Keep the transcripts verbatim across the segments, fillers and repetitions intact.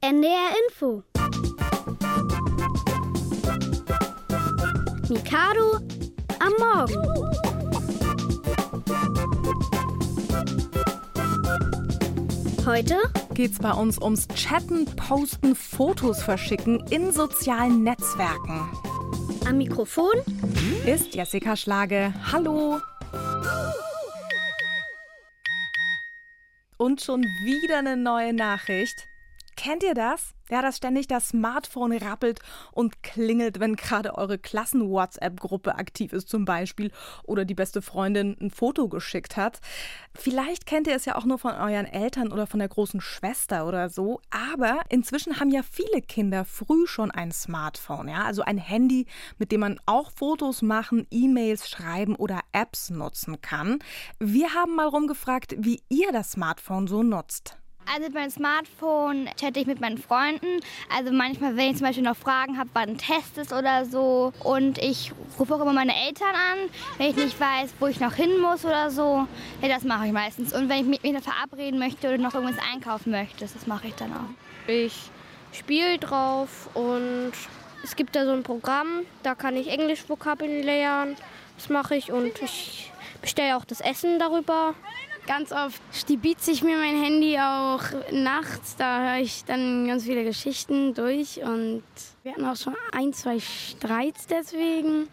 N D R Info. Mikado am Morgen. Heute geht's bei uns ums Chatten, Posten, Fotos verschicken in sozialen Netzwerken. Am Mikrofon ist Jessica Schlage. Hallo! Und schon wieder eine neue Nachricht. Kennt ihr das? Ja, dass ständig das Smartphone rappelt und klingelt, wenn gerade eure Klassen-WhatsApp-Gruppe aktiv ist zum Beispiel oder die beste Freundin ein Foto geschickt hat. Vielleicht kennt ihr es ja auch nur von euren Eltern oder von der großen Schwester oder so, aber inzwischen haben ja viele Kinder früh schon ein Smartphone, ja, also ein Handy, mit dem man auch Fotos machen, E-Mails schreiben oder Apps nutzen kann. Wir haben mal rumgefragt, wie ihr das Smartphone so nutzt. Also mit meinem Smartphone chatte ich mit meinen Freunden. Also manchmal, wenn ich zum Beispiel noch Fragen habe, wann ein Test ist oder so. Und ich rufe auch immer meine Eltern an, wenn ich nicht weiß, wo ich noch hin muss oder so. Ja, das mache ich meistens. Und wenn ich mich noch verabreden möchte oder noch irgendwas einkaufen möchte, das mache ich dann auch. Ich spiele drauf und es gibt da so ein Programm, da kann ich Englisch-Vokabeln lernen. Das mache ich und ich bestelle auch das Essen darüber. Ganz oft stibitze ich mir mein Handy auch nachts, da höre ich dann ganz viele Geschichten durch und wir hatten auch schon ein, zwei Streits deswegen.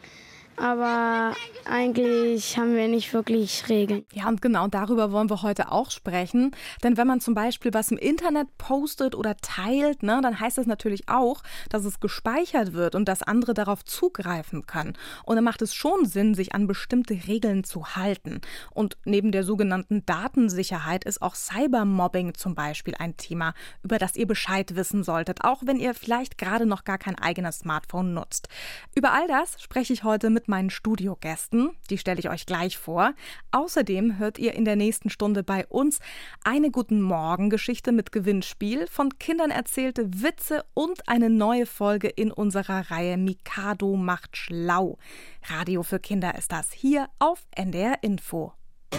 Aber eigentlich haben wir nicht wirklich Regeln. Ja, und genau darüber wollen wir heute auch sprechen. Denn wenn man zum Beispiel was im Internet postet oder teilt, ne, dann heißt das natürlich auch, dass es gespeichert wird und dass andere darauf zugreifen können. Und dann macht es schon Sinn, sich an bestimmte Regeln zu halten. Und neben der sogenannten Datensicherheit ist auch Cybermobbing zum Beispiel ein Thema, über das ihr Bescheid wissen solltet, auch wenn ihr vielleicht gerade noch gar kein eigenes Smartphone nutzt. Über all das spreche ich heute mit meinen Studiogästen. Die stelle ich euch gleich vor. Außerdem hört ihr in der nächsten Stunde bei uns eine Guten Morgen-Geschichte mit Gewinnspiel, von Kindern erzählte Witze und eine neue Folge in unserer Reihe Mikado macht schlau. Radio für Kinder ist das hier auf N D R Info.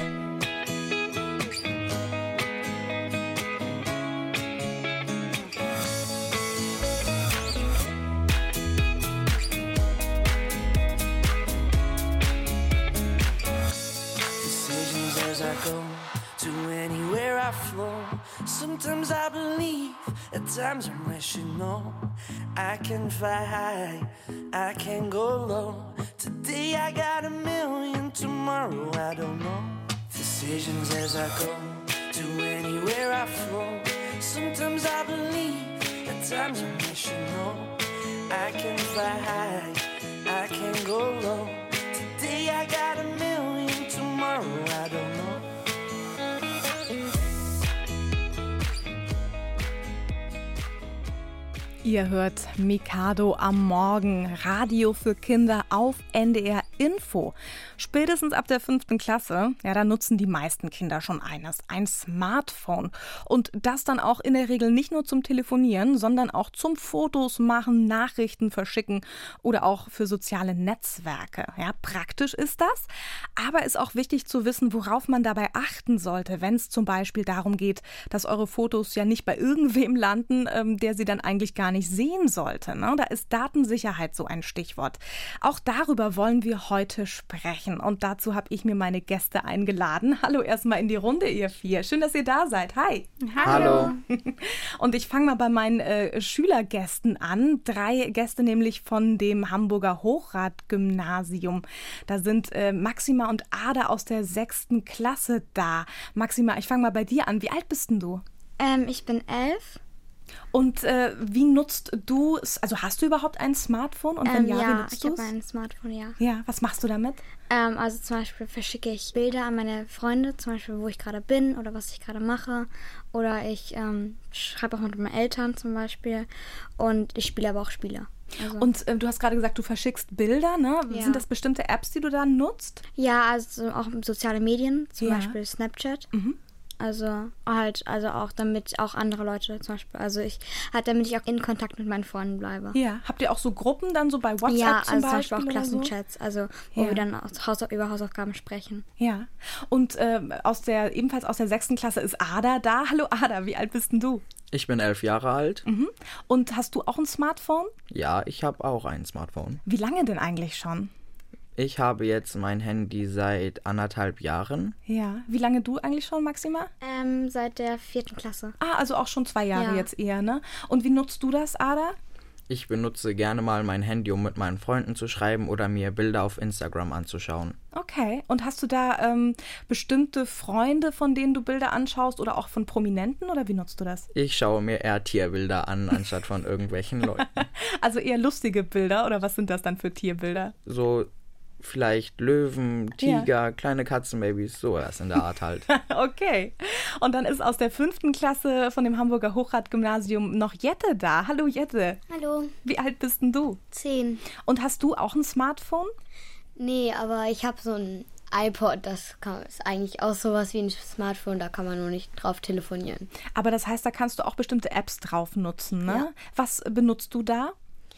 I go to anywhere I flow. Sometimes I believe, at times I'm wishing no. I can fly high, I can go low. Today I got a million, tomorrow I don't know. Decisions as I go to anywhere I flow. Sometimes I believe, at times I'm wishing no. I can fly high, I can go low. Today I got a million, tomorrow I don't know. Ihr hört Mikado am Morgen, Radio für Kinder auf N D R Info. Spätestens ab der fünften Klasse, ja, da nutzen die meisten Kinder schon eines, ein Smartphone. Und das dann auch in der Regel nicht nur zum Telefonieren, sondern auch zum Fotos machen, Nachrichten verschicken oder auch für soziale Netzwerke. Ja, praktisch ist das, aber ist auch wichtig zu wissen, worauf man dabei achten sollte, wenn es zum Beispiel darum geht, dass eure Fotos ja nicht bei irgendwem landen, ähm, der sie dann eigentlich gar nicht sehen sollte. Ne? Da ist Datensicherheit so ein Stichwort. Auch darüber wollen wir heute sprechen und dazu habe ich mir meine Gäste eingeladen. Hallo erstmal in die Runde, ihr vier. Schön, dass ihr da seid. Hi. Hallo. Und ich fange mal bei meinen äh, Schülergästen an. Drei Gäste nämlich von dem Hamburger Hochrat-Gymnasium. Da sind äh, Maxima und Ada aus der sechsten Klasse da. Maxima, ich fange mal bei dir an. Wie alt bist denn du? Ähm, ich bin elf. Und äh, wie nutzt du es? Also hast du überhaupt ein Smartphone? Und wenn ähm, ja, ja, wie nutzt ich du es? habe ein Smartphone, ja. Ja, was machst du damit? Ähm, also zum Beispiel verschicke ich Bilder an meine Freunde, zum Beispiel wo ich gerade bin oder was ich gerade mache. Oder ich ähm, schreibe auch mit meinen Eltern zum Beispiel. Und ich spiele aber auch Spiele. Also. Und äh, du hast gerade gesagt, du verschickst Bilder, ne? Ja. Sind das bestimmte Apps, die du da nutzt? Ja, also auch soziale Medien, zum Ja. Beispiel Snapchat. Mhm. Also halt, also auch damit auch andere Leute zum Beispiel, also ich halt, damit ich auch in Kontakt mit meinen Freunden bleibe. Ja, habt ihr auch so Gruppen dann so bei WhatsApp ja, zum also Beispiel? zum Beispiel auch Klassenchats, so? also wo ja. wir dann aus Haus- über Hausaufgaben sprechen. Ja, und äh, aus der ebenfalls aus der sechsten Klasse ist Ada da. Hallo Ada, wie alt bist denn du? Ich bin elf Jahre alt. Mhm. Und hast du auch ein Smartphone? Ja, ich habe auch ein Smartphone. Wie lange denn eigentlich schon? Ich habe jetzt mein Handy seit anderthalb Jahren. Ja, wie lange du eigentlich schon, Maxima? Ähm, seit der vierten Klasse. Ah, also auch schon zwei Jahre ja. jetzt eher, ne? Und wie nutzt du das, Ada? Ich benutze gerne mal mein Handy, um mit meinen Freunden zu schreiben oder mir Bilder auf Instagram anzuschauen. Okay, und hast du da ähm, bestimmte Freunde, von denen du Bilder anschaust oder auch von Prominenten oder wie nutzt du das? Ich schaue mir eher Tierbilder an, anstatt von irgendwelchen Leuten. Also eher lustige Bilder oder was sind das dann für Tierbilder? So vielleicht Löwen, Tiger, ja. kleine Katzenbabys, sowas in der Art halt. Okay. Und dann ist aus der fünften Klasse von dem Hamburger Hochrad-Gymnasium noch Jette da. Hallo Jette. Hallo. Wie alt bist denn du? Zehn. Und hast du auch ein Smartphone? Nee, aber ich habe so ein iPod, das kann, ist eigentlich auch sowas wie ein Smartphone, da kann man nur nicht drauf telefonieren. Aber das heißt, da kannst du auch bestimmte Apps drauf nutzen, ne? Ja. Was benutzt du da?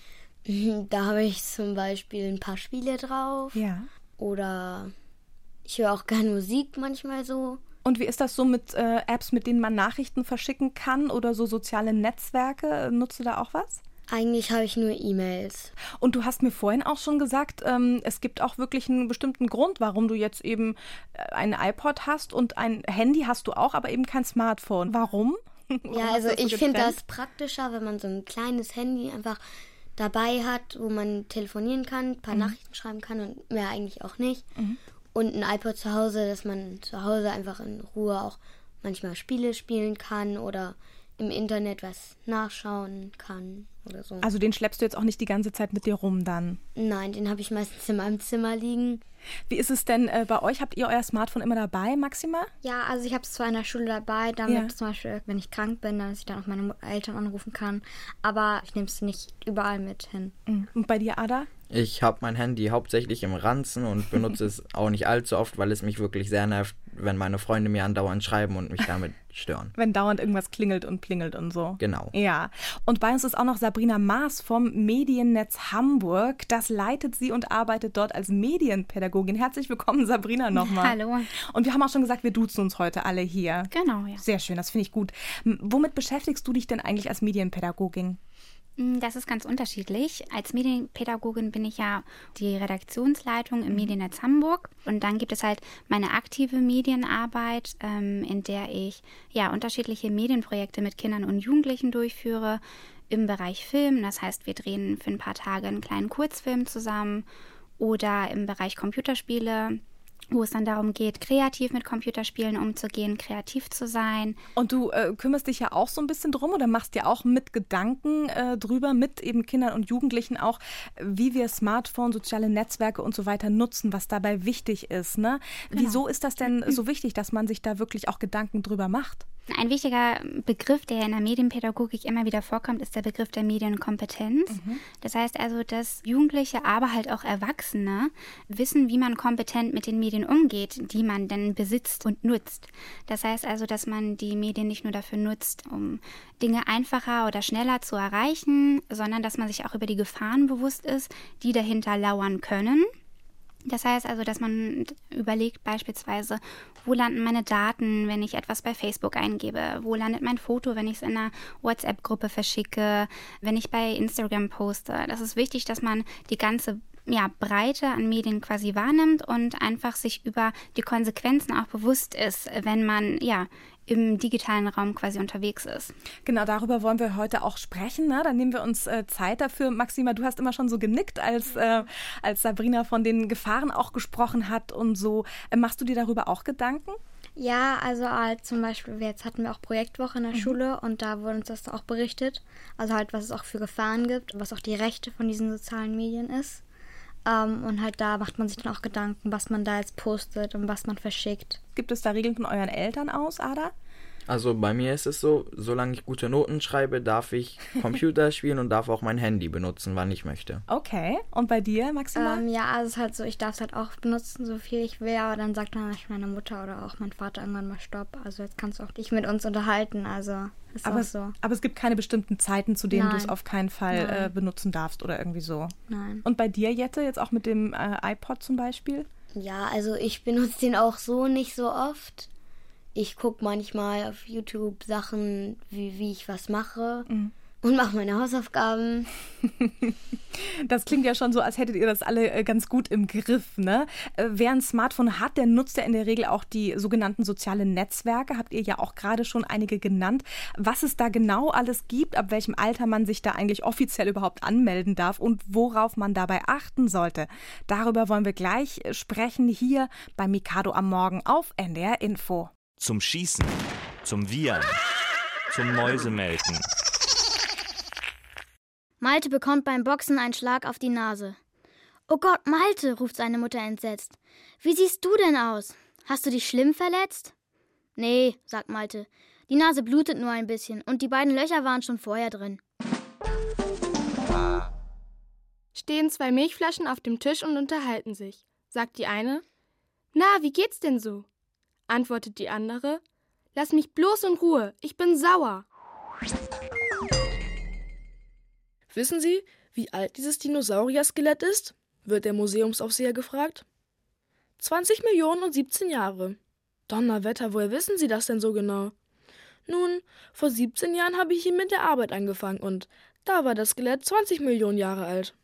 Da habe ich zum Beispiel ein paar Spiele drauf. Ja. Oder ich höre auch gerne Musik manchmal so. Und wie ist das so mit äh, Apps, mit denen man Nachrichten verschicken kann oder so soziale Netzwerke? Nutzt du da auch was? Eigentlich habe ich nur E-Mails. Und du hast mir vorhin auch schon gesagt, ähm, es gibt auch wirklich einen bestimmten Grund, warum du jetzt eben ein iPod hast und ein Handy hast du auch, aber eben kein Smartphone. Warum? Warum Ja, hast also du das so ich finde getrennt? das praktischer, wenn man so ein kleines Handy einfach dabei hat, wo man telefonieren kann, ein paar mhm. Nachrichten schreiben kann und mehr eigentlich auch nicht. Mhm. Und ein iPod zu Hause, dass man zu Hause einfach in Ruhe auch manchmal Spiele spielen kann oder im Internet was nachschauen kann oder so. Also den schleppst du jetzt auch nicht die ganze Zeit mit dir rum dann? Nein, den habe ich meistens in meinem Zimmer liegen. Wie ist es denn äh, bei euch? Habt ihr euer Smartphone immer dabei, Maxima? Ja, also ich habe es zwar in der Schule dabei, damit Ja. zum Beispiel, wenn ich krank bin, dass ich dann auch meine Eltern anrufen kann. Aber ich nehme es nicht überall mit hin. Und bei dir, Ada? Ich habe mein Handy hauptsächlich im Ranzen und benutze es auch nicht allzu oft, weil es mich wirklich sehr nervt, wenn meine Freunde mir andauernd schreiben und mich damit stören. Wenn dauernd irgendwas klingelt und plingelt und so. Genau. Ja. Und bei uns ist auch noch Sabrina Maas vom Mediennetz Hamburg. Das leitet sie und arbeitet dort als Medienpädagogin. Herzlich willkommen, Sabrina, nochmal. Hallo. Und wir haben auch schon gesagt, wir duzen uns heute alle hier. Genau, ja. Sehr schön, das finde ich gut. M- Womit beschäftigst du dich denn eigentlich als Medienpädagogin? Das ist ganz unterschiedlich. Als Medienpädagogin bin ich ja die Redaktionsleitung im Mediennetz Hamburg. Und dann gibt es halt meine aktive Medienarbeit, ähm, in der ich ja unterschiedliche Medienprojekte mit Kindern und Jugendlichen durchführe im Bereich Film. Das heißt, wir drehen für ein paar Tage einen kleinen Kurzfilm zusammen. Oder im Bereich Computerspiele, wo es dann darum geht, kreativ mit Computerspielen umzugehen, kreativ zu sein. Und du äh, kümmerst dich ja auch so ein bisschen drum oder machst dir auch mit Gedanken äh, drüber, mit eben Kindern und Jugendlichen auch, wie wir Smartphone, soziale Netzwerke und so weiter nutzen, was dabei wichtig ist, ne? Genau. Wieso ist das denn so wichtig, dass man sich da wirklich auch Gedanken drüber macht? Ein wichtiger Begriff, der in der Medienpädagogik immer wieder vorkommt, ist der Begriff der Medienkompetenz. Mhm. Das heißt also, dass Jugendliche, aber halt auch Erwachsene wissen, wie man kompetent mit den Medien umgeht, die man denn besitzt und nutzt. Das heißt also, dass man die Medien nicht nur dafür nutzt, um Dinge einfacher oder schneller zu erreichen, sondern dass man sich auch über die Gefahren bewusst ist, die dahinter lauern können. Das heißt also, dass man überlegt beispielsweise, wo landen meine Daten, wenn ich etwas bei Facebook eingebe? Wo landet mein Foto, wenn ich es in einer WhatsApp-Gruppe verschicke? Wenn ich bei Instagram poste? Das ist wichtig, dass man die ganze ja, Breite an Medien quasi wahrnimmt und einfach sich über die Konsequenzen auch bewusst ist, wenn man ja im digitalen Raum quasi unterwegs ist. Genau, darüber wollen wir heute auch sprechen. Ne? Dann nehmen wir uns äh, Zeit dafür. Maxima, du hast immer schon so genickt, als, äh, als Sabrina von den Gefahren auch gesprochen hat und so. Äh, machst du dir darüber auch Gedanken? Ja, also halt zum Beispiel, jetzt hatten wir auch Projektwoche in der mhm. Schule und da wurde uns das auch berichtet. Also halt, was es auch für Gefahren gibt, was auch die Rechte von diesen sozialen Medien ist. Um, und halt da macht man sich dann auch Gedanken, was man da jetzt postet und was man verschickt. Gibt es da Regeln von euren Eltern aus, Ada? Also bei mir ist es so, solange ich gute Noten schreibe, darf ich Computer spielen und darf auch mein Handy benutzen, wann ich möchte. Okay, und bei dir, Maxima? Ähm, ja, also es ist halt so, ich darf es halt auch benutzen, so viel ich will, aber dann sagt dann meine Mutter oder auch mein Vater irgendwann mal Stopp. Also jetzt kannst du auch dich mit uns unterhalten, also ist aber, auch so. Aber es gibt keine bestimmten Zeiten, zu denen du es auf keinen Fall Nein. äh, benutzen darfst oder irgendwie so. Nein. Und bei dir, Jette, jetzt auch mit dem äh, iPod zum Beispiel? Ja, also ich benutze den auch so nicht so oft. Ich gucke manchmal auf YouTube Sachen, wie, wie ich was mache mhm. und mache meine Hausaufgaben. Das klingt ja schon so, als hättet ihr das alle ganz gut im Griff, ne? Wer ein Smartphone hat, der nutzt ja in der Regel auch die sogenannten sozialen Netzwerke. Habt ihr ja auch gerade schon einige genannt. Was es da genau alles gibt, ab welchem Alter man sich da eigentlich offiziell überhaupt anmelden darf und worauf man dabei achten sollte. Darüber wollen wir gleich sprechen hier bei Mikado am Morgen auf N D R Info. Zum Schießen, zum Wiehern, zum Mäusemelken. Malte bekommt beim Boxen einen Schlag auf die Nase. »Oh Gott, Malte«, ruft seine Mutter entsetzt. »Wie siehst du denn aus? Hast du dich schlimm verletzt?« »Nee«, sagt Malte. »Die Nase blutet nur ein bisschen und die beiden Löcher waren schon vorher drin.« Stehen zwei Milchflaschen auf dem Tisch und unterhalten sich. Sagt die eine: »Na, wie geht's denn so?« Antwortet die andere: »Lass mich bloß in Ruhe, ich bin sauer.« Wissen Sie, wie alt dieses Dinosaurier-Skelett ist? Wird der Museumsaufseher gefragt. zwanzig Millionen und siebzehn Jahre. Donnerwetter, woher wissen Sie das denn so genau? Nun, vor siebzehn Jahren habe ich hier mit der Arbeit angefangen und da war das Skelett zwanzig Millionen Jahre alt.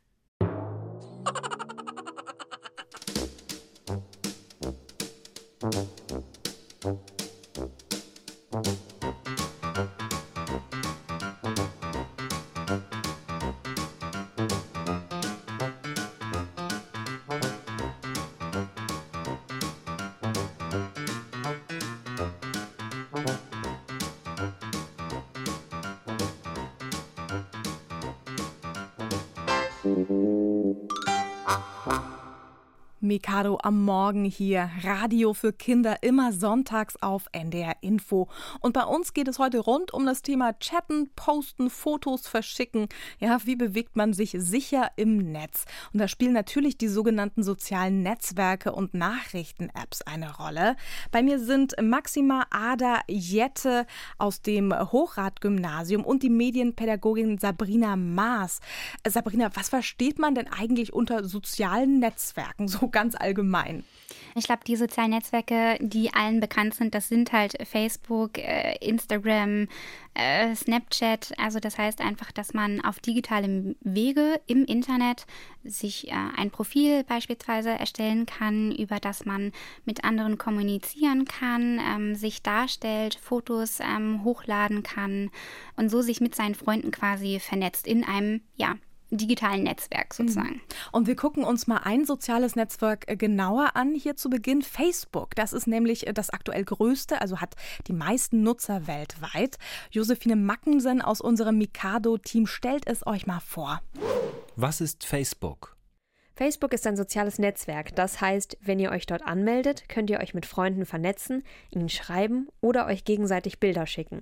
Mikado am Morgen hier, Radio für Kinder, immer sonntags auf N D R Info. Und bei uns geht es heute rund um das Thema Chatten, Posten, Fotos verschicken. Ja, wie bewegt man sich sicher im Netz? Und da spielen natürlich die sogenannten sozialen Netzwerke und Nachrichten-Apps eine Rolle. Bei mir sind Maxima, Ada, Jette aus dem Hochrad-Gymnasium und die Medienpädagogin Sabrina Maas. Sabrina, was versteht man denn eigentlich unter sozialen Netzwerken, so ganz allgemein? Ich glaube, die sozialen Netzwerke, die allen bekannt sind, das sind halt Facebook, äh, Instagram, äh, Snapchat. Also das heißt einfach, dass man auf digitalem Wege im Internet sich äh, ein Profil beispielsweise erstellen kann, über das man mit anderen kommunizieren kann, ähm, sich darstellt, Fotos ähm, hochladen kann und so sich mit seinen Freunden quasi vernetzt in einem, ja, digitalen Netzwerk sozusagen. Und wir gucken uns mal ein soziales Netzwerk genauer an, hier zu Beginn Facebook. Das ist nämlich das aktuell größte, also hat die meisten Nutzer weltweit. Josephine Mackensen aus unserem Mikado-Team stellt es euch mal vor. Was ist Facebook? Facebook ist ein soziales Netzwerk. Das heißt, wenn ihr euch dort anmeldet, könnt ihr euch mit Freunden vernetzen, ihnen schreiben oder euch gegenseitig Bilder schicken.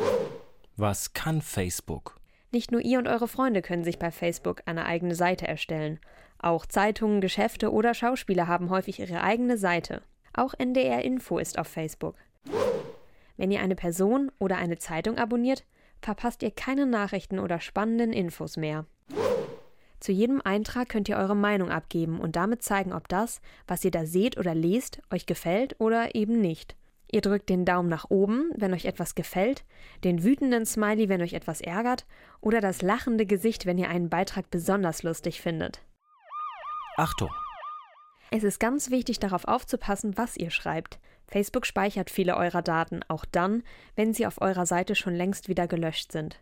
Was kann Facebook? Nicht nur ihr und eure Freunde können sich bei Facebook eine eigene Seite erstellen. Auch Zeitungen, Geschäfte oder Schauspieler haben häufig ihre eigene Seite. Auch N D R Info ist auf Facebook. Wenn ihr eine Person oder eine Zeitung abonniert, verpasst ihr keine Nachrichten oder spannenden Infos mehr. Zu jedem Eintrag könnt ihr eure Meinung abgeben und damit zeigen, ob das, was ihr da seht oder lest, euch gefällt oder eben nicht. Ihr drückt den Daumen nach oben, wenn euch etwas gefällt, den wütenden Smiley, wenn euch etwas ärgert, oder das lachende Gesicht, wenn ihr einen Beitrag besonders lustig findet. Achtung! Es ist ganz wichtig, darauf aufzupassen, was ihr schreibt. Facebook speichert viele eurer Daten, auch dann, wenn sie auf eurer Seite schon längst wieder gelöscht sind.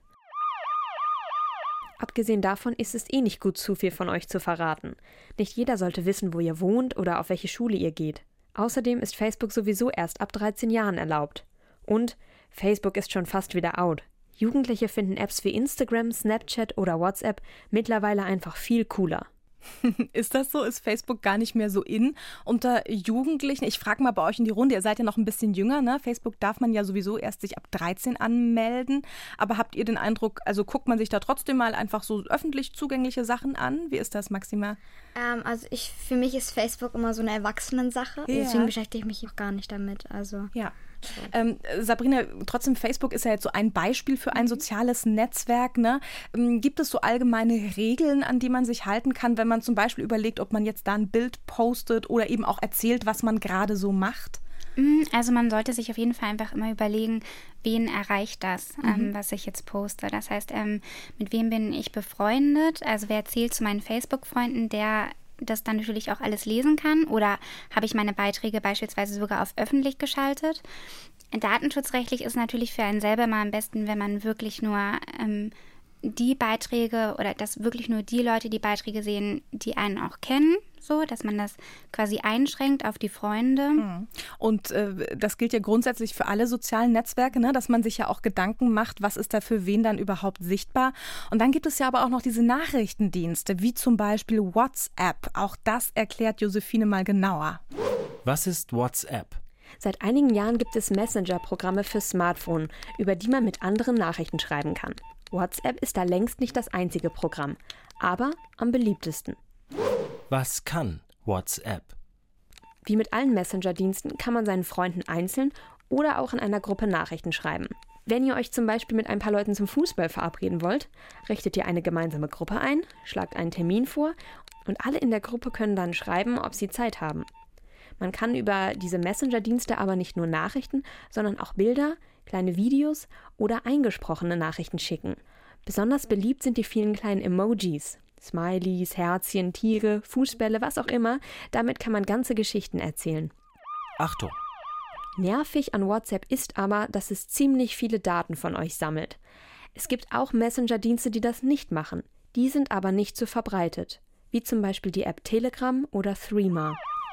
Abgesehen davon ist es eh nicht gut, zu viel von euch zu verraten. Nicht jeder sollte wissen, wo ihr wohnt oder auf welche Schule ihr geht. Außerdem ist Facebook sowieso erst ab dreizehn Jahren erlaubt. Und Facebook ist schon fast wieder out. Jugendliche finden Apps wie Instagram, Snapchat oder WhatsApp mittlerweile einfach viel cooler. Ist das so? Ist Facebook gar nicht mehr so in unter Jugendlichen? Ich frage mal bei euch in die Runde, ihr seid ja noch ein bisschen jünger, ne? Facebook darf man ja sowieso erst sich ab dreizehn anmelden. Aber habt ihr den Eindruck, also guckt man sich da trotzdem mal einfach so öffentlich zugängliche Sachen an? Wie ist das, Maxima? Ähm, also ich, für mich ist Facebook immer so eine Erwachsenensache. Ja. Deswegen beschäftige ich mich auch gar nicht damit. Also ja. Ähm, Sabrina, trotzdem, Facebook ist ja jetzt so ein Beispiel für ein soziales Netzwerk. Ne? Ähm, gibt es so allgemeine Regeln, an die man sich halten kann, wenn man zum Beispiel überlegt, ob man jetzt da ein Bild postet oder eben auch erzählt, was man gerade so macht? Also man sollte sich auf jeden Fall einfach immer überlegen, wen erreicht das, mhm. ähm, was ich jetzt poste. Das heißt, ähm, mit wem bin ich befreundet? Also wer zählt zu meinen Facebook-Freunden, der das dann natürlich auch alles lesen kann, oder habe ich meine Beiträge beispielsweise sogar auf öffentlich geschaltet. Datenschutzrechtlich ist natürlich für einen selber mal am besten, wenn man wirklich nur ähm, die Beiträge oder dass wirklich nur die Leute die Beiträge sehen, die einen auch kennen, so, dass man das quasi einschränkt auf die Freunde. Und äh, das gilt ja grundsätzlich für alle sozialen Netzwerke, ne? Dass man sich ja auch Gedanken macht, was ist da für wen dann überhaupt sichtbar. Und dann gibt es ja aber auch noch diese Nachrichtendienste, wie zum Beispiel WhatsApp. Auch das erklärt Josephine mal genauer. Was ist WhatsApp? Seit einigen Jahren gibt es Messenger-Programme für Smartphone, über die man mit anderen Nachrichten schreiben kann. WhatsApp ist da längst nicht das einzige Programm, aber am beliebtesten. Was kann WhatsApp? Wie mit allen Messenger-Diensten kann man seinen Freunden einzeln oder auch in einer Gruppe Nachrichten schreiben. Wenn ihr euch zum Beispiel mit ein paar Leuten zum Fußball verabreden wollt, richtet ihr eine gemeinsame Gruppe ein, schlagt einen Termin vor und alle in der Gruppe können dann schreiben, ob sie Zeit haben. Man kann über diese Messenger-Dienste aber nicht nur Nachrichten, sondern auch Bilder, kleine Videos oder eingesprochene Nachrichten schicken. Besonders beliebt sind die vielen kleinen Emojis. Smileys, Herzchen, Tiere, Fußbälle, was auch immer. Damit kann man ganze Geschichten erzählen. Achtung! Nervig an WhatsApp ist aber, dass es ziemlich viele Daten von euch sammelt. Es gibt auch Messenger-Dienste, die das nicht machen. Die sind aber nicht so verbreitet. Wie zum Beispiel die App Telegram oder Threema.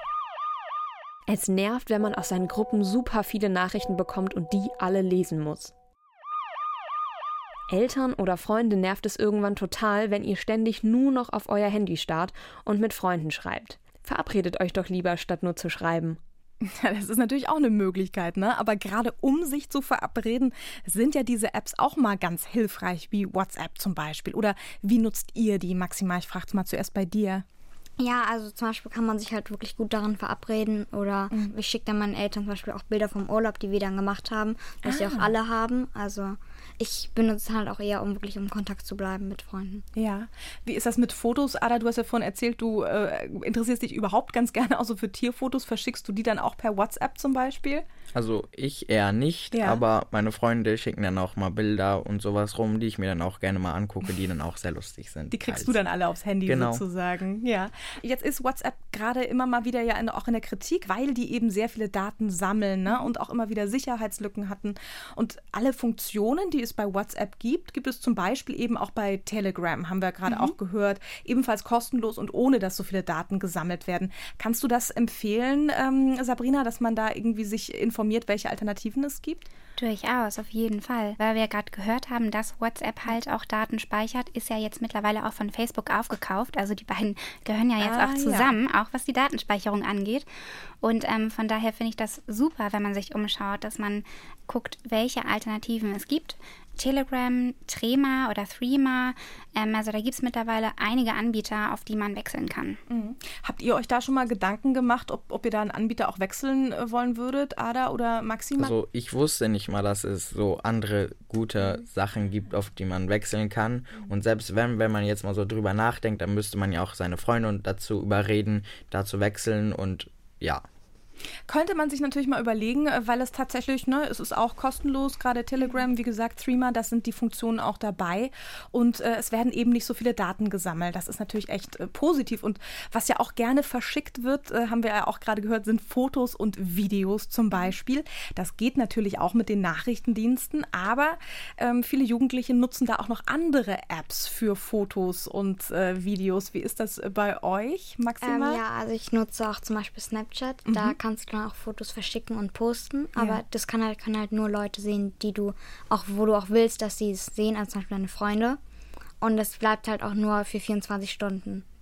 Es nervt, wenn man aus seinen Gruppen super viele Nachrichten bekommt und die alle lesen muss. Eltern oder Freunde nervt es irgendwann total, wenn ihr ständig nur noch auf euer Handy starrt und mit Freunden schreibt. Verabredet euch doch lieber, statt nur zu schreiben. Ja, das ist natürlich auch eine Möglichkeit, ne? Aber gerade um sich zu verabreden, sind ja diese Apps auch mal ganz hilfreich, wie WhatsApp zum Beispiel. Oder wie nutzt ihr die, Maxima? Ich frage es mal zuerst bei dir. Ja, also zum Beispiel kann man sich halt wirklich gut daran verabreden oder mhm. ich schicke dann meinen Eltern zum Beispiel auch Bilder vom Urlaub, die wir dann gemacht haben, dass sie Ah. auch alle haben. Also ich benutze halt auch eher, um wirklich im Kontakt zu bleiben mit Freunden. Ja. Wie ist das mit Fotos? Ada, du hast ja vorhin erzählt, du äh, interessierst dich überhaupt ganz gerne auch so für Tierfotos. Verschickst du die dann auch per WhatsApp zum Beispiel? Also ich eher nicht, Ja. aber meine Freunde schicken dann auch mal Bilder und sowas rum, die ich mir dann auch gerne mal angucke, die dann auch sehr lustig sind. Die kriegst teils. du dann alle aufs Handy Genau. sozusagen. Ja. Jetzt ist WhatsApp gerade immer mal wieder ja in, auch in der Kritik, weil die eben sehr viele Daten sammeln, ne? Und auch immer wieder Sicherheitslücken hatten. Und alle Funktionen, die es bei WhatsApp gibt, gibt es zum Beispiel eben auch bei Telegram, haben wir gerade Mhm. auch gehört. Ebenfalls kostenlos und ohne, dass so viele Daten gesammelt werden. Kannst du das empfehlen, ähm, Sabrina, dass man da irgendwie sich informiert, welche Alternativen es gibt? Durchaus, auf jeden Fall. Weil wir ja gerade gehört haben, dass WhatsApp halt auch Daten speichert, ist ja jetzt mittlerweile auch von Facebook aufgekauft. Also die beiden gehören ja jetzt Ah, auch zusammen, auch was die Datenspeicherung angeht. Und ähm, von daher finde ich das super, wenn man sich umschaut, dass man guckt, welche Alternativen es gibt. Telegram, Threema oder Threema, ähm, also da gibt es mittlerweile einige Anbieter, auf die man wechseln kann. Mhm. Habt ihr euch da schon mal Gedanken gemacht, ob, ob ihr da einen Anbieter auch wechseln äh, wollen würdet, Ada oder Maxima? Also ich wusste nicht mal, dass es so andere gute Sachen gibt, auf die man wechseln kann. Und selbst wenn, wenn man jetzt mal so drüber nachdenkt, dann müsste man ja auch seine Freunde dazu überreden, da zu wechseln und ja. Könnte man sich natürlich mal überlegen, äh, weil es tatsächlich, ne, es ist auch kostenlos, gerade Telegram, wie gesagt, Threema, das sind die Funktionen auch dabei und äh, es werden eben nicht so viele Daten gesammelt. Das ist natürlich echt äh, positiv und was ja auch gerne verschickt wird, äh, haben wir ja auch gerade gehört, sind Fotos und Videos zum Beispiel. Das geht natürlich auch mit den Nachrichtendiensten, aber ähm, viele Jugendliche nutzen da auch noch andere Apps für Fotos und äh, Videos. Wie ist das bei euch, Maxima? Ähm, ja, also ich nutze auch zum Beispiel Snapchat. Mhm. Da kannst du dann auch Fotos verschicken und posten. Aber Ja. das kann halt, kann halt nur Leute sehen, die du auch, wo du auch willst, dass sie es sehen, also zum Beispiel deine Freunde. Und das bleibt halt auch nur für vierundzwanzig Stunden da.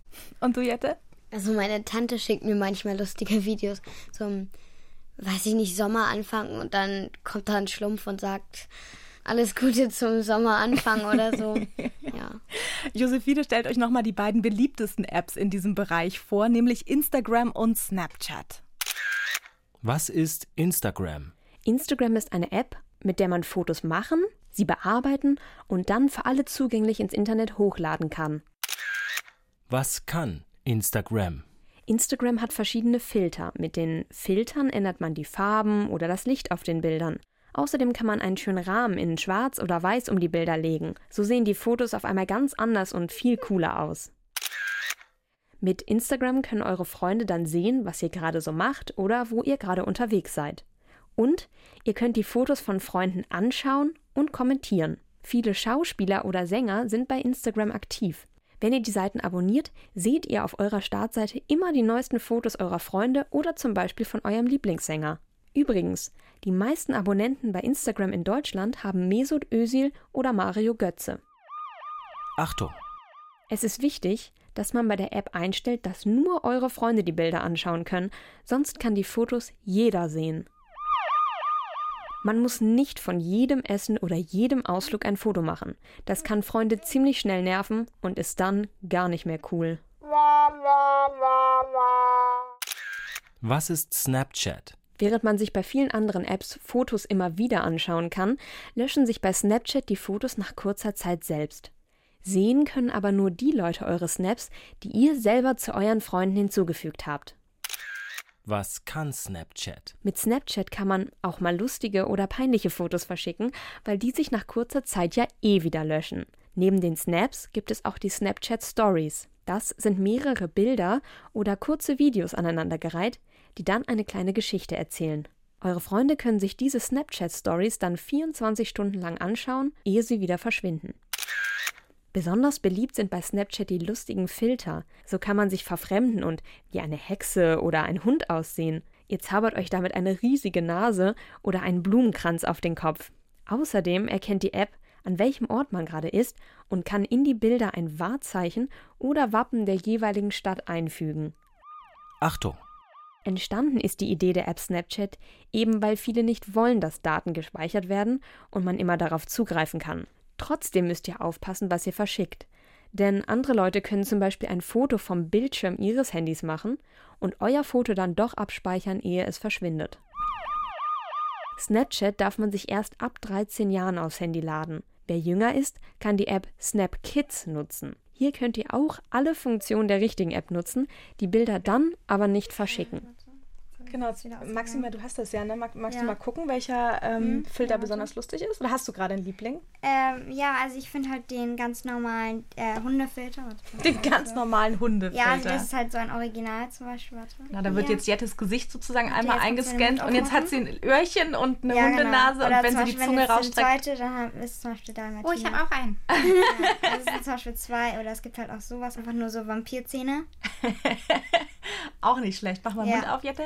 Und du, Jette? Also meine Tante schickt mir manchmal lustige Videos zum, weiß ich nicht, Sommeranfang und dann kommt da ein Schlumpf und sagt, alles Gute zum Sommeranfang oder so. Ja. Josephine stellt euch nochmal die beiden beliebtesten Apps in diesem Bereich vor, nämlich Instagram und Snapchat. Was ist Instagram? Instagram ist eine App, mit der man Fotos machen, sie bearbeiten und dann für alle zugänglich ins Internet hochladen kann. Was kann Instagram? Instagram hat verschiedene Filter. Mit den Filtern ändert man die Farben oder das Licht auf den Bildern. Außerdem kann man einen schönen Rahmen in Schwarz oder Weiß um die Bilder legen. So sehen die Fotos auf einmal ganz anders und viel cooler aus. Mit Instagram können eure Freunde dann sehen, was ihr gerade so macht oder wo ihr gerade unterwegs seid. Und ihr könnt die Fotos von Freunden anschauen und kommentieren. Viele Schauspieler oder Sänger sind bei Instagram aktiv. Wenn ihr die Seiten abonniert, seht ihr auf eurer Startseite immer die neuesten Fotos eurer Freunde oder zum Beispiel von eurem Lieblingssänger. Übrigens, die meisten Abonnenten bei Instagram in Deutschland haben Mesut Özil oder Mario Götze. Achtung! Es ist wichtig, dass man bei der App einstellt, dass nur eure Freunde die Bilder anschauen können, sonst kann die Fotos jeder sehen. Man muss nicht von jedem Essen oder jedem Ausflug ein Foto machen. Das kann Freunde ziemlich schnell nerven und ist dann gar nicht mehr cool. Was ist Snapchat? Während man sich bei vielen anderen Apps Fotos immer wieder anschauen kann, löschen sich bei Snapchat die Fotos nach kurzer Zeit selbst. Sehen können aber nur die Leute eure Snaps, die ihr selber zu euren Freunden hinzugefügt habt. Was kann Snapchat? Mit Snapchat kann man auch mal lustige oder peinliche Fotos verschicken, weil die sich nach kurzer Zeit ja eh wieder löschen. Neben den Snaps gibt es auch die Snapchat Stories. Das sind mehrere Bilder oder kurze Videos aneinandergereiht, die dann eine kleine Geschichte erzählen. Eure Freunde können sich diese Snapchat Stories dann vierundzwanzig Stunden lang anschauen, ehe sie wieder verschwinden. Besonders beliebt sind bei Snapchat die lustigen Filter. So kann man sich verfremden und wie eine Hexe oder ein Hund aussehen. Ihr zaubert euch damit eine riesige Nase oder einen Blumenkranz auf den Kopf. Außerdem erkennt die App, an welchem Ort man gerade ist und kann in die Bilder ein Wahrzeichen oder Wappen der jeweiligen Stadt einfügen. Achtung! Entstanden ist die Idee der App Snapchat eben, weil viele nicht wollen, dass Daten gespeichert werden und man immer darauf zugreifen kann. Trotzdem müsst ihr aufpassen, was ihr verschickt. Denn andere Leute können zum Beispiel ein Foto vom Bildschirm ihres Handys machen und euer Foto dann doch abspeichern, ehe es verschwindet. Snapchat darf man sich erst ab dreizehn Jahren aufs Handy laden. Wer jünger ist, kann die App Snap Kids nutzen. Hier könnt ihr auch alle Funktionen der richtigen App nutzen, die Bilder dann aber nicht verschicken. Genau, Maxima, du hast das ja, ne? Mag, magst Ja. du mal gucken, welcher ähm, Mhm. Filter Ja, besonders lustig ist? Oder hast du gerade einen Liebling? Ähm, ja, also ich finde halt den ganz normalen äh, Hundefilter. Warte, Den ganz normalen Hundefilter. Ja, also das ist halt so ein Original zum Beispiel. Warte. Na, da wird ja. jetzt Jettes Gesicht sozusagen Und einmal jetzt kannst du den eingescannt Mund und jetzt hat sie aufmachen. ein Öhrchen und eine Ja, Hundenase genau. Oder und wenn zum sie die Beispiel, Zunge wenn jetzt rausstreckt. die zweite, dann ist zum Beispiel da Oh, ich habe auch einen. Ja, das sind zum Beispiel zwei. Oder es gibt halt auch sowas, einfach nur so Vampirzähne. Auch nicht schlecht. Mach mal Ja. Mund auf, Jette.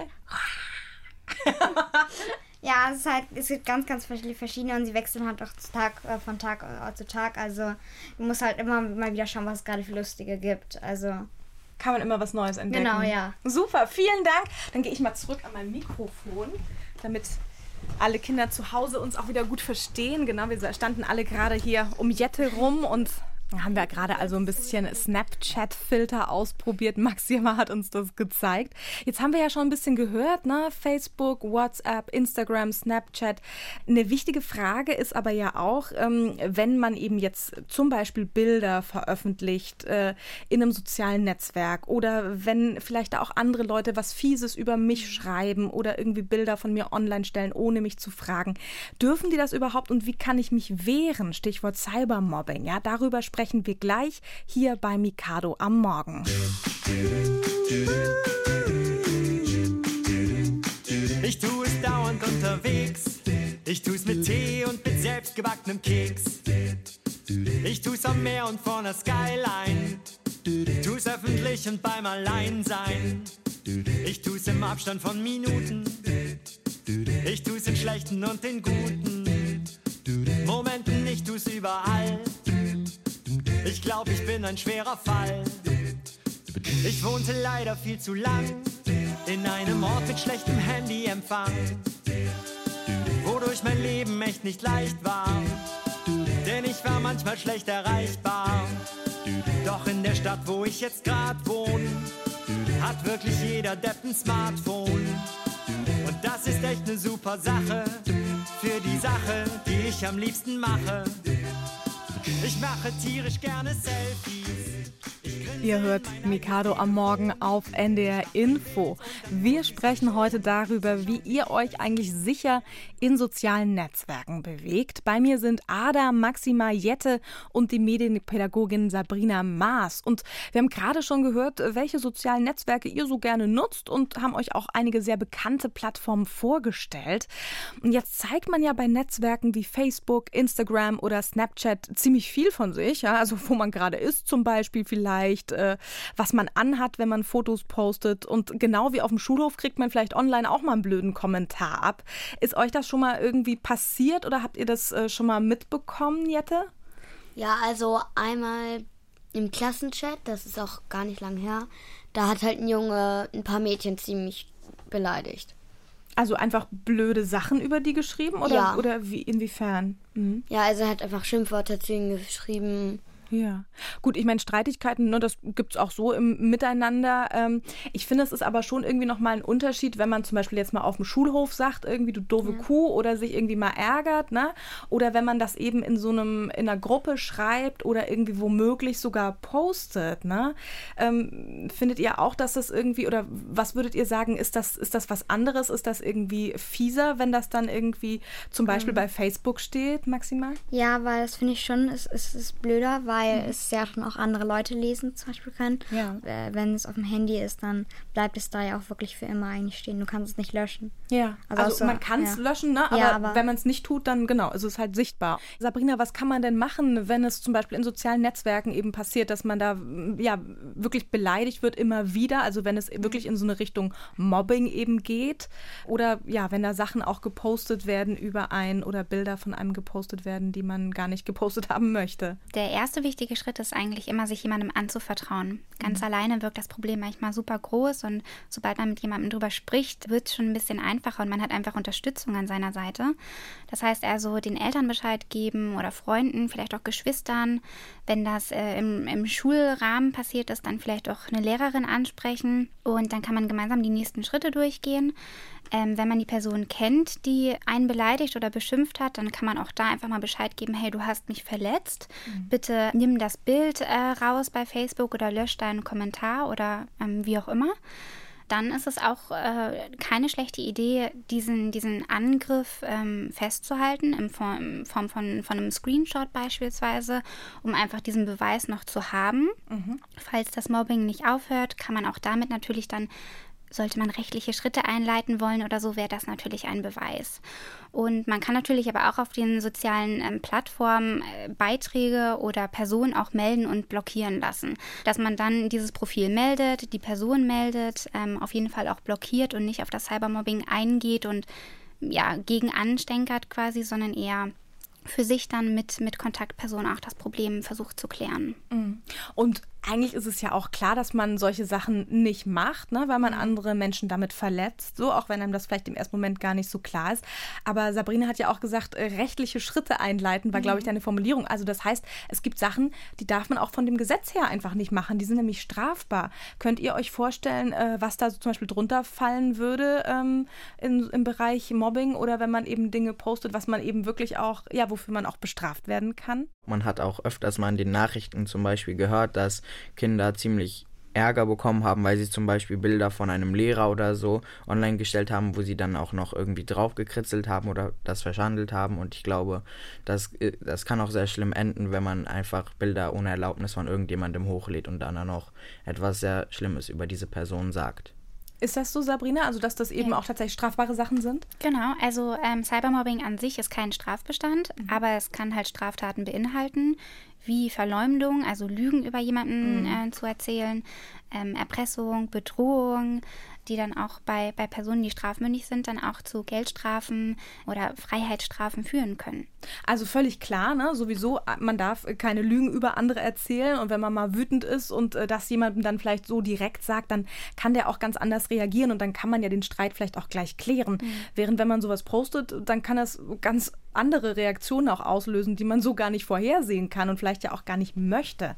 Ja, es ist halt, es gibt ganz, ganz viele verschiedene und sie wechseln halt auch zu Tag, äh, von Tag äh, zu Tag. Also du musst halt immer mal wieder schauen, was es gerade für Lustige gibt. Also Kann man immer was Neues entdecken. Genau, ja. Super, vielen Dank. Dann gehe ich mal zurück an mein Mikrofon, damit alle Kinder zu Hause uns auch wieder gut verstehen. Genau, wir standen alle gerade hier um Jette rum und haben wir gerade also ein bisschen Snapchat-Filter ausprobiert. Maxima hat uns das gezeigt. Jetzt haben wir ja schon ein bisschen gehört, ne? Facebook, WhatsApp, Instagram, Snapchat. Eine wichtige Frage ist aber ja auch, ähm, wenn man eben jetzt zum Beispiel Bilder veröffentlicht äh, in einem sozialen Netzwerk oder wenn vielleicht auch andere Leute was Fieses über mich schreiben oder irgendwie Bilder von mir online stellen, ohne mich zu fragen. Dürfen die das überhaupt und wie kann ich mich wehren? Stichwort Cybermobbing. Ja, darüber sprechen wir gleich hier bei Mikado am Morgen. Ich tu es dauernd unterwegs. Ich tu's mit Tee und mit selbstgebackenem Keks. Ich tu's am Meer und vor der Skyline. Tu's öffentlich und beim Alleinsein. Ich tu's im Abstand von Minuten. Ich tu's in schlechten und in guten Momenten. Ich tu's überall. Ich glaub, ich bin ein schwerer Fall. Ich wohnte leider viel zu lang in einem Ort mit schlechtem Handyempfang, wodurch mein Leben echt nicht leicht war, denn ich war manchmal schlecht erreichbar. Doch in der Stadt, wo ich jetzt grad wohne, hat wirklich jeder Depp ein Smartphone. Und das ist echt eine super Sache für die Sache, die ich am liebsten mache. Ich mache tierisch gerne Selfies. Ihr hört Mikado am Morgen auf N D R Info. Wir sprechen heute darüber, wie ihr euch eigentlich sicher in sozialen Netzwerken bewegt. Bei mir sind Ada, Maxima, Jette und die Medienpädagogin Sabrina Maas. Und wir haben gerade schon gehört, welche sozialen Netzwerke ihr so gerne nutzt und haben euch auch einige sehr bekannte Plattformen vorgestellt. Und jetzt zeigt man ja bei Netzwerken wie Facebook, Instagram oder Snapchat ziemlich viel von sich. Ja? Also wo man gerade ist zum Beispiel vielleicht, äh, was man anhat, wenn man Fotos postet. Und genau wie auf dem Schulhof kriegt man vielleicht online auch mal einen blöden Kommentar ab. Ist euch das schon mal irgendwie passiert oder habt ihr das äh, schon mal mitbekommen, Jette? Ja, also einmal im Klassenchat, das ist auch gar nicht lang her, da hat halt ein Junge ein paar Mädchen ziemlich beleidigt. Also einfach blöde Sachen über die geschrieben oder, ja. oder wie, inwiefern? Mhm. Ja, also er hat einfach Schimpfwörter zu ihnen geschrieben. Ja, gut, ich meine Streitigkeiten, ne, das gibt es auch so im Miteinander. Ähm, ich finde, es ist aber schon irgendwie nochmal ein Unterschied, wenn man zum Beispiel jetzt mal auf dem Schulhof sagt, irgendwie du doofe ja. Kuh oder sich irgendwie mal ärgert, ne? Oder wenn man das eben in so einem, in einer Gruppe schreibt oder irgendwie womöglich sogar postet, ne? Ähm, findet ihr auch, dass das irgendwie, oder was würdet ihr sagen, ist das, ist das was anderes? Ist das irgendwie fieser, wenn das dann irgendwie zum Beispiel mhm. bei Facebook steht, Maxima? Ja, weil das finde ich schon, es, es ist blöder, weil weil es ja schon auch andere Leute lesen zum Beispiel können. Ja. Wenn es auf dem Handy ist, dann bleibt es da ja auch wirklich für immer eigentlich stehen. Du kannst es nicht löschen. Ja, also, also man kann es ja. löschen, ne? aber, ja, aber wenn man es nicht tut, dann genau, ist es halt sichtbar. Sabrina, was kann man denn machen, wenn es zum Beispiel in sozialen Netzwerken eben passiert, dass man da ja wirklich beleidigt wird immer wieder, also wenn es wirklich in so eine Richtung Mobbing eben geht oder ja, wenn da Sachen auch gepostet werden über einen oder Bilder von einem gepostet werden, die man gar nicht gepostet haben möchte? Der erste wichtige Schritt ist eigentlich immer, sich jemandem anzuvertrauen. Ganz mhm. alleine wirkt das Problem manchmal super groß und sobald man mit jemandem drüber spricht, wird es schon ein bisschen einfacher und man hat einfach Unterstützung an seiner Seite. Das heißt also, den Eltern Bescheid geben oder Freunden, vielleicht auch Geschwistern. Wenn das äh, im, im Schulrahmen passiert ist, dann vielleicht auch eine Lehrerin ansprechen und dann kann man gemeinsam die nächsten Schritte durchgehen. Ähm, wenn man die Person kennt, die einen beleidigt oder beschimpft hat, dann kann man auch da einfach mal Bescheid geben, hey, du hast mich verletzt, mhm. bitte nimm das Bild äh, raus bei Facebook oder lösch deinen Kommentar oder ähm, wie auch immer. Dann ist es auch äh, keine schlechte Idee, diesen, diesen Angriff ähm, festzuhalten, in Form, in Form von, von einem Screenshot beispielsweise, um einfach diesen Beweis noch zu haben. Mhm. Falls das Mobbing nicht aufhört, kann man auch damit natürlich dann, sollte man rechtliche Schritte einleiten wollen oder so, wäre das natürlich ein Beweis. Und man kann natürlich aber auch auf den sozialen ähm, Plattformen äh, Beiträge oder Personen auch melden und blockieren lassen. Dass man dann dieses Profil meldet, die Person meldet, ähm, auf jeden Fall auch blockiert und nicht auf das Cybermobbing eingeht und ja, gegen anstänkert quasi, sondern eher für sich dann mit, mit Kontaktpersonen auch das Problem versucht zu klären. Und eigentlich ist es ja auch klar, dass man solche Sachen nicht macht, ne, weil man andere Menschen damit verletzt, so, auch wenn einem das vielleicht im ersten Moment gar nicht so klar ist. Aber Sabrina hat ja auch gesagt, äh, rechtliche Schritte einleiten war, mhm. glaube ich, deine Formulierung. Also das heißt, es gibt Sachen, die darf man auch von dem Gesetz her einfach nicht machen. Die sind nämlich strafbar. Könnt ihr euch vorstellen, äh, was da so zum Beispiel drunter fallen würde ähm, in, im Bereich Mobbing oder wenn man eben Dinge postet, was man eben wirklich auch, ja, wofür man auch bestraft werden kann? Man hat auch öfters mal in den Nachrichten zum Beispiel gehört, dass Kinder ziemlich Ärger bekommen haben, weil sie zum Beispiel Bilder von einem Lehrer oder so online gestellt haben, wo sie dann auch noch irgendwie draufgekritzelt haben oder das verschandelt haben. Und ich glaube, das, das kann auch sehr schlimm enden, wenn man einfach Bilder ohne Erlaubnis von irgendjemandem hochlädt und dann auch noch etwas sehr Schlimmes über diese Person sagt. Ist das so, Sabrina? Also, dass das eben ja. auch tatsächlich strafbare Sachen sind? Genau, also ähm, Cybermobbing an sich ist kein Strafbestand, mhm. aber es kann halt Straftaten beinhalten, wie Verleumdung, also Lügen über jemanden mhm. äh, zu erzählen, ähm, Erpressung, Bedrohung, die dann auch bei, bei Personen, die strafmündig sind, dann auch zu Geldstrafen oder Freiheitsstrafen führen können. Also völlig klar, ne? Sowieso, man darf keine Lügen über andere erzählen und wenn man mal wütend ist und äh, das jemandem dann vielleicht so direkt sagt, dann kann der auch ganz anders reagieren und dann kann man ja den Streit vielleicht auch gleich klären. Mhm. Während wenn man sowas postet, dann kann das ganz andere Reaktionen auch auslösen, die man so gar nicht vorhersehen kann und vielleicht ja auch gar nicht möchte.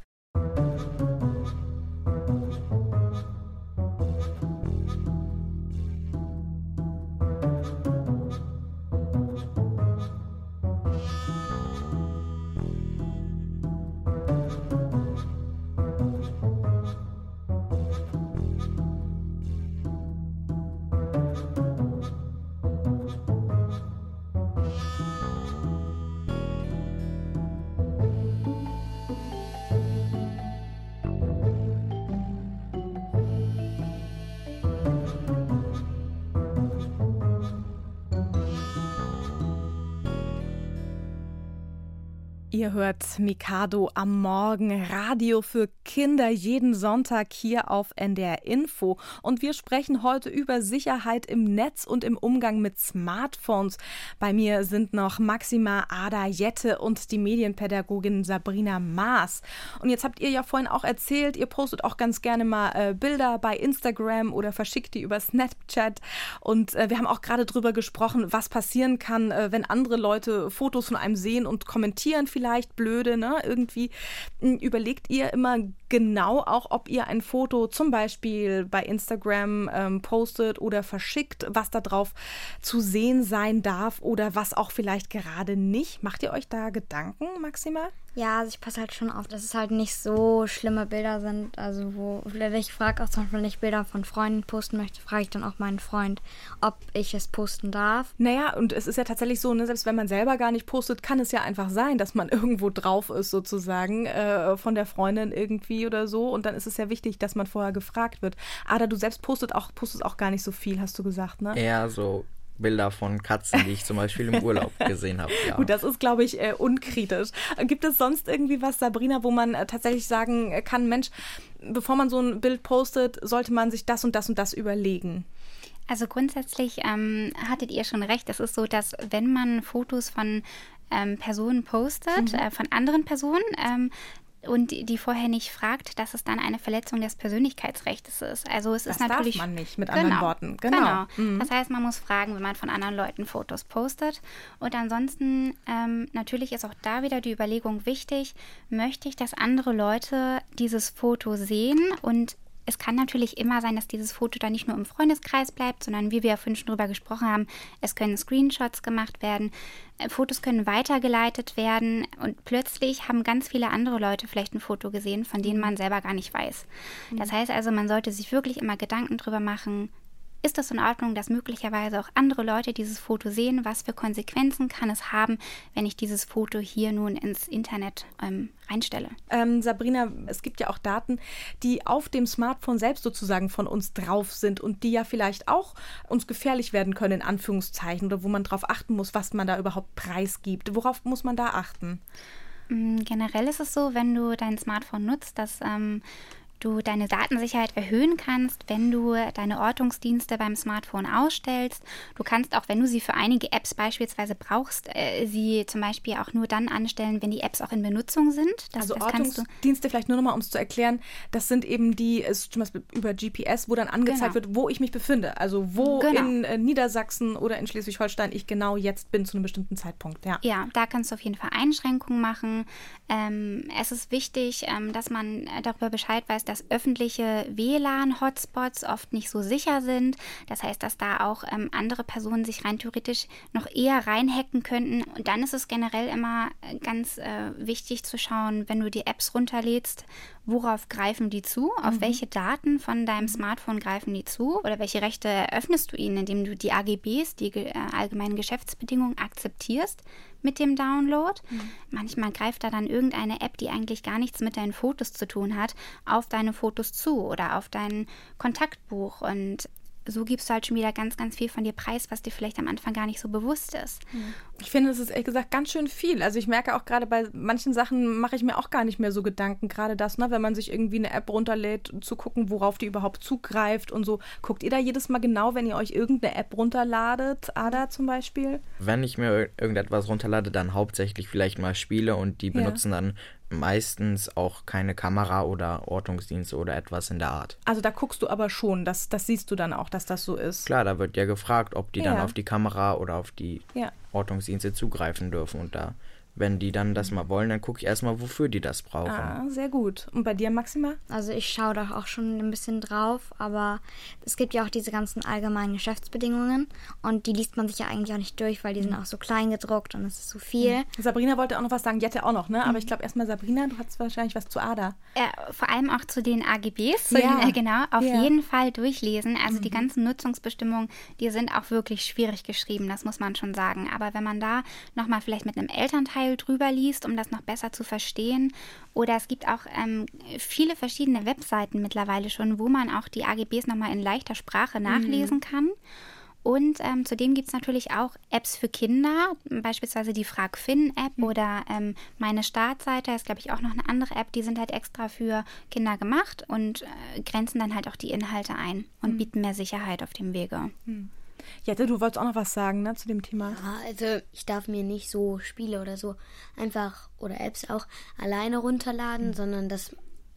Ihr hört Mikado am Morgen, Radio für Kinder, jeden Sonntag hier auf N D R Info. Und wir sprechen heute über Sicherheit im Netz und im Umgang mit Smartphones. Bei mir sind noch Maxima, Ada, Jette und die Medienpädagogin Sabrina Maas. Und jetzt habt ihr ja vorhin auch erzählt, ihr postet auch ganz gerne mal äh, Bilder bei Instagram oder verschickt die über Snapchat. Und äh, wir haben auch gerade drüber gesprochen, was passieren kann, äh, wenn andere Leute Fotos von einem sehen und kommentieren vielleicht. Vielleicht blöde, ne? Irgendwie überlegt ihr immer genau auch, ob ihr ein Foto zum Beispiel bei Instagram ähm, postet oder verschickt, was da drauf zu sehen sein darf oder was auch vielleicht gerade nicht. Macht ihr euch da Gedanken, Maxima? Ja, also ich passe halt schon auf, dass es halt nicht so schlimme Bilder sind. Also wo ich frage auch zum Beispiel, wenn ich Bilder von Freunden posten möchte, frage ich dann auch meinen Freund, ob ich es posten darf. Naja, und es ist ja tatsächlich so, ne, selbst wenn man selber gar nicht postet, kann es ja einfach sein, dass man irgendwo drauf ist sozusagen äh, von der Freundin irgendwie oder so. Und dann ist es ja wichtig, dass man vorher gefragt wird. Ada, du selbst postet auch, postest auch gar nicht so viel, hast du gesagt, ne? Eher so Bilder von Katzen, die ich zum Beispiel im Urlaub gesehen habe. Ja. Gut, das ist, glaube ich, äh, unkritisch. Gibt es sonst irgendwie was, Sabrina, wo man äh, tatsächlich sagen kann, Mensch, bevor man so ein Bild postet, sollte man sich das und das und das überlegen? Also grundsätzlich ähm, hattet ihr schon recht. Es ist so, dass wenn man Fotos von ähm, Personen postet, mhm. äh, von anderen Personen, ähm, und die vorher nicht fragt, dass es dann eine Verletzung des Persönlichkeitsrechts ist. Also es das ist natürlich darf man nicht, mit genau, anderen Worten. Genau. genau. Mhm. Das heißt, man muss fragen, wenn man von anderen Leuten Fotos postet. Und ansonsten ähm, natürlich ist auch da wieder die Überlegung wichtig, möchte ich, dass andere Leute dieses Foto sehen? Und es kann natürlich immer sein, dass dieses Foto dann nicht nur im Freundeskreis bleibt, sondern wie wir ja vorhin schon drüber gesprochen haben, es können Screenshots gemacht werden, Fotos können weitergeleitet werden und plötzlich haben ganz viele andere Leute vielleicht ein Foto gesehen, von denen man selber gar nicht weiß. Das heißt also, man sollte sich wirklich immer Gedanken drüber machen, ist das in Ordnung, dass möglicherweise auch andere Leute dieses Foto sehen? Was für Konsequenzen kann es haben, wenn ich dieses Foto hier nun ins Internet ähm, reinstelle? Ähm, Sabrina, es gibt ja auch Daten, die auf dem Smartphone selbst sozusagen von uns drauf sind und die ja vielleicht auch uns gefährlich werden können, in Anführungszeichen, oder wo man darauf achten muss, was man da überhaupt preisgibt. Worauf muss man da achten? Generell ist es so, wenn du dein Smartphone nutzt, dass ähm, du deine Datensicherheit erhöhen kannst, wenn du deine Ortungsdienste beim Smartphone ausstellst. Du kannst auch, wenn du sie für einige Apps beispielsweise brauchst, äh, sie zum Beispiel auch nur dann anstellen, wenn die Apps auch in Benutzung sind. Das, also das Ortungsdienste, vielleicht nur nochmal, um es zu erklären, das sind eben die, ist zum Beispiel über G P S, wo dann angezeigt genau. wird, wo ich mich befinde. Also wo genau. in äh, Niedersachsen oder in Schleswig-Holstein ich genau jetzt bin zu einem bestimmten Zeitpunkt. Ja, ja, da kannst du auf jeden Fall Einschränkungen machen. Ähm, es ist wichtig, ähm, dass man darüber Bescheid weiß, dass öffentliche W L A N-Hotspots oft nicht so sicher sind. Das heißt, dass da auch ähm, andere Personen sich rein theoretisch noch eher reinhacken könnten. Und dann ist es generell immer ganz äh, wichtig zu schauen, wenn du die Apps runterlädst, worauf greifen die zu? Auf mhm. welche Daten von deinem Smartphone greifen die zu? Oder welche Rechte eröffnest du ihnen, indem du die A G Bs, die äh, allgemeinen Geschäftsbedingungen, akzeptierst mit dem Download? Mhm. Manchmal greift da dann irgendeine App, die eigentlich gar nichts mit deinen Fotos zu tun hat, auf deine Fotos zu oder auf dein Kontaktbuch. Und so gibst du halt schon wieder ganz, ganz viel von dir preis, was dir vielleicht am Anfang gar nicht so bewusst ist. Ich finde, es ist ehrlich gesagt ganz schön viel. Also ich merke auch gerade bei manchen Sachen mache ich mir auch gar nicht mehr so Gedanken. Gerade das, ne, wenn man sich irgendwie eine App runterlädt, zu gucken, worauf die überhaupt zugreift und so. Guckt ihr da jedes Mal genau, wenn ihr euch irgendeine App runterladet? Ada zum Beispiel? Wenn ich mir irgendetwas runterlade, dann hauptsächlich vielleicht mal Spiele und die benutzen ja. dann meistens auch keine Kamera oder Ortungsdienste oder etwas in der Art. Also da guckst du aber schon, das, das siehst du dann auch, dass das so ist. Klar, da wird ja gefragt, ob die ja. dann auf die Kamera oder auf die ja. Ortungsdienste zugreifen dürfen. Und da, wenn die dann das mal wollen, dann gucke ich erstmal, wofür die das brauchen. Ah, sehr gut. Und bei dir, Maxima? Also ich schaue da auch schon ein bisschen drauf, aber es gibt ja auch diese ganzen allgemeinen Geschäftsbedingungen und die liest man sich ja eigentlich auch nicht durch, weil die sind auch so klein gedruckt und es ist so viel. Mhm. Sabrina wollte auch noch was sagen, Jette auch noch, ne? Aber mhm. ich glaube erstmal Sabrina, du hast wahrscheinlich was zu Ada. Ja, vor allem auch zu den A G Bs, zu ja. den, äh, genau, auf ja. jeden Fall durchlesen. Also mhm. die ganzen Nutzungsbestimmungen, die sind auch wirklich schwierig geschrieben, das muss man schon sagen. Aber wenn man da nochmal vielleicht mit einem Elternteil drüber liest, um das noch besser zu verstehen. Oder es gibt auch ähm, viele verschiedene Webseiten mittlerweile schon, wo man auch die A G Bs nochmal in leichter Sprache nachlesen mhm. kann. Und ähm, zudem gibt es natürlich auch Apps für Kinder, beispielsweise die Frag-Finn-App mhm. oder ähm, meine Startseite, ist glaube ich auch noch eine andere App, die sind halt extra für Kinder gemacht und äh, grenzen dann halt auch die Inhalte ein und mhm. bieten mehr Sicherheit auf dem Wege. Mhm. Jette, du wolltest auch noch was sagen, ne, zu dem Thema? Ja, also ich darf mir nicht so Spiele oder so einfach, oder Apps auch, alleine runterladen, mhm. sondern das,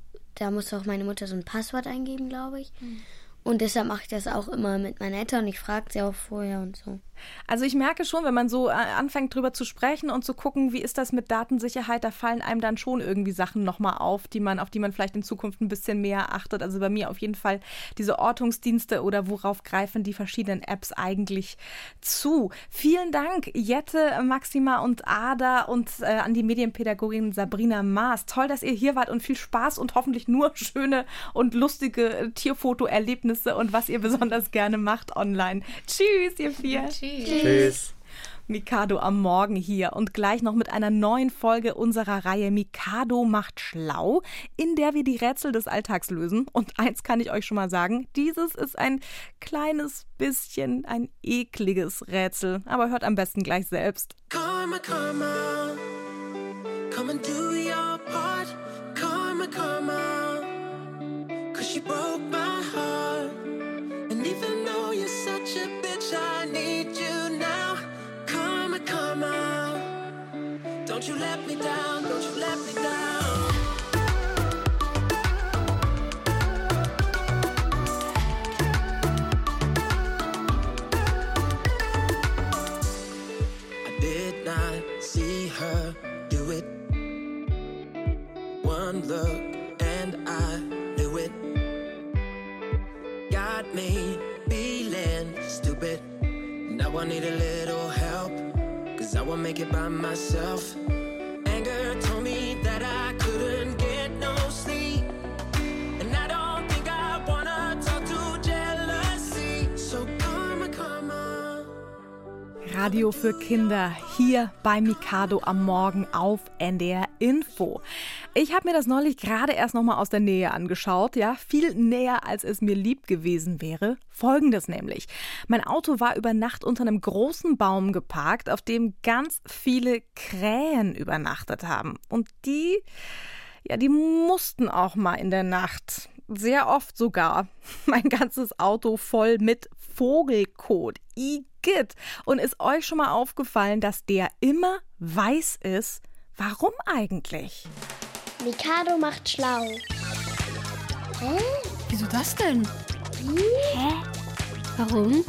da muss auch meine Mutter so ein Passwort eingeben, glaube ich. Mhm. Und deshalb mache ich das auch immer mit meiner Eltern und ich frage sie auch vorher und so. Also ich merke schon, wenn man so anfängt drüber zu sprechen und zu gucken, wie ist das mit Datensicherheit, da fallen einem dann schon irgendwie Sachen nochmal auf, die man, auf die man vielleicht in Zukunft ein bisschen mehr achtet. Also bei mir auf jeden Fall diese Ortungsdienste oder worauf greifen die verschiedenen Apps eigentlich zu. Vielen Dank, Jette, Maxima und Ada und äh, an die Medienpädagogin Sabrina Maas. Toll, dass ihr hier wart und viel Spaß und hoffentlich nur schöne und lustige Tierfotoerlebnisse und was ihr besonders gerne macht online. Tschüss, ihr vier. Tschüss. Tschüss. Mikado am Morgen hier und gleich noch mit einer neuen Folge unserer Reihe Mikado macht schlau, in der wir die Rätsel des Alltags lösen. Und eins kann ich euch schon mal sagen, dieses ist ein kleines bisschen ein ekliges Rätsel. Aber hört am besten gleich selbst. Karma, Karma, come and do your part. Karma, Karma, cause you broke my heart. And even though you're such a bitch, I need you now. Karma, Karma, don't you let me down, don't you let me down. I did not see her do it. One look and I knew it. Got me feeling stupid. Now I need a little help, cause I won't make it by myself. Anger told me that I couldn't get no sleep, and I don't think I wanna talk to jealousy. So karma, karma. Radio für Kinder hier bei Mikado am Morgen auf N D R Info. Ich habe mir das neulich gerade erst noch mal aus der Nähe angeschaut, ja, viel näher, als es mir lieb gewesen wäre. Folgendes nämlich: Mein Auto war über Nacht unter einem großen Baum geparkt, auf dem ganz viele Krähen übernachtet haben. Und die, ja, die mussten auch mal in der Nacht. Sehr oft sogar. Mein ganzes Auto voll mit Vogelkot. Igitt. Und ist euch schon mal aufgefallen, dass der immer weiß ist? Warum eigentlich? Mikado macht schlau. Hä? Wieso das denn? Hä? Warum?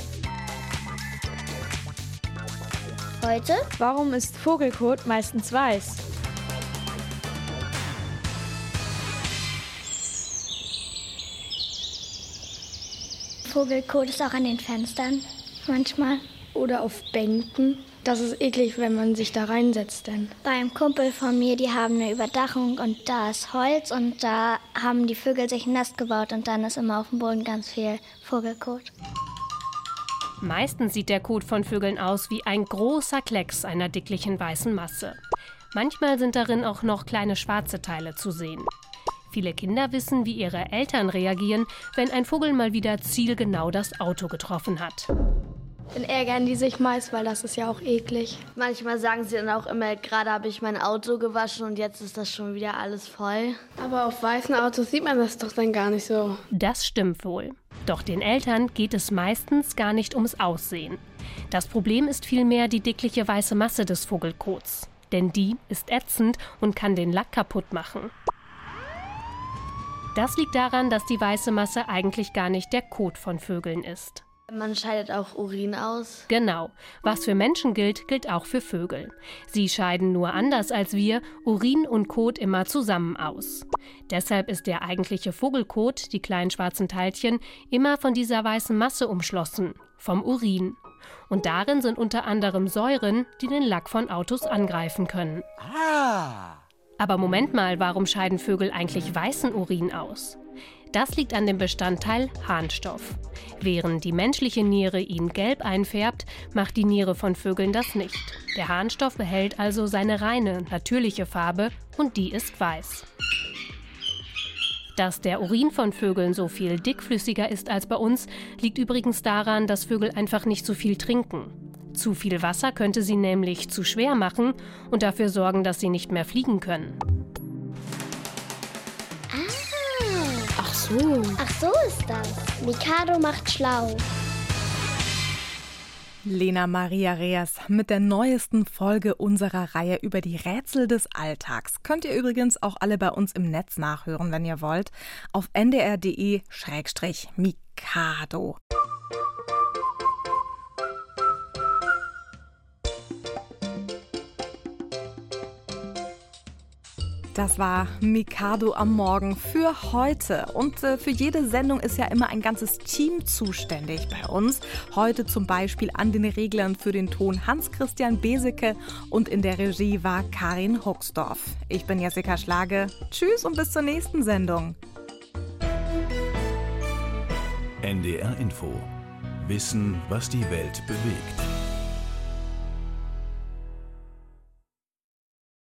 Heute? Warum ist Vogelkot meistens weiß? Vogelkot ist auch an den Fenstern manchmal. Oder auf Bänken. Das ist eklig, wenn man sich da reinsetzt, denn. Bei einem Kumpel von mir, die haben eine Überdachung und da ist Holz und da haben die Vögel sich ein Nest gebaut und dann ist immer auf dem Boden ganz viel Vogelkot. Meistens sieht der Kot von Vögeln aus wie ein großer Klecks einer dicklichen weißen Masse. Manchmal sind darin auch noch kleine schwarze Teile zu sehen. Viele Kinder wissen, wie ihre Eltern reagieren, wenn ein Vogel mal wieder zielgenau das Auto getroffen hat. Dann ärgern die sich meist, weil das ist ja auch eklig. Manchmal sagen sie dann auch immer, gerade habe ich mein Auto gewaschen und jetzt ist das schon wieder alles voll. Aber auf weißen Autos sieht man das doch dann gar nicht so. Das stimmt wohl. Doch den Eltern geht es meistens gar nicht ums Aussehen. Das Problem ist vielmehr die dickliche weiße Masse des Vogelkots. Denn die ist ätzend und kann den Lack kaputt machen. Das liegt daran, dass die weiße Masse eigentlich gar nicht der Kot von Vögeln ist. Man scheidet auch Urin aus. Genau. Was für Menschen gilt, gilt auch für Vögel. Sie scheiden nur anders als wir Urin und Kot immer zusammen aus. Deshalb ist der eigentliche Vogelkot, die kleinen schwarzen Teilchen, immer von dieser weißen Masse umschlossen, vom Urin. Und darin sind unter anderem Säuren, die den Lack von Autos angreifen können. Ah! Aber Moment mal, warum scheiden Vögel eigentlich weißen Urin aus? Das liegt an dem Bestandteil Harnstoff. Während die menschliche Niere ihn gelb einfärbt, macht die Niere von Vögeln das nicht. Der Harnstoff behält also seine reine, natürliche Farbe und die ist weiß. Dass der Urin von Vögeln so viel dickflüssiger ist als bei uns, liegt übrigens daran, dass Vögel einfach nicht so viel trinken. Zu viel Wasser könnte sie nämlich zu schwer machen und dafür sorgen, dass sie nicht mehr fliegen können. Ach so. Ach so ist das. Mikado macht schlau. Lena Maria Reas mit der neuesten Folge unserer Reihe über die Rätsel des Alltags. Könnt ihr übrigens auch alle bei uns im Netz nachhören, wenn ihr wollt, auf n d r punkt d e slash mikado. Das war Mikado am Morgen für heute. Und äh, für jede Sendung ist ja immer ein ganzes Team zuständig bei uns. Heute zum Beispiel an den Reglern für den Ton Hans-Christian Beseke und in der Regie war Karin Huxdorf. Ich bin Jessica Schlage. Tschüss und bis zur nächsten Sendung. N D R Info. Wissen, was die Welt bewegt.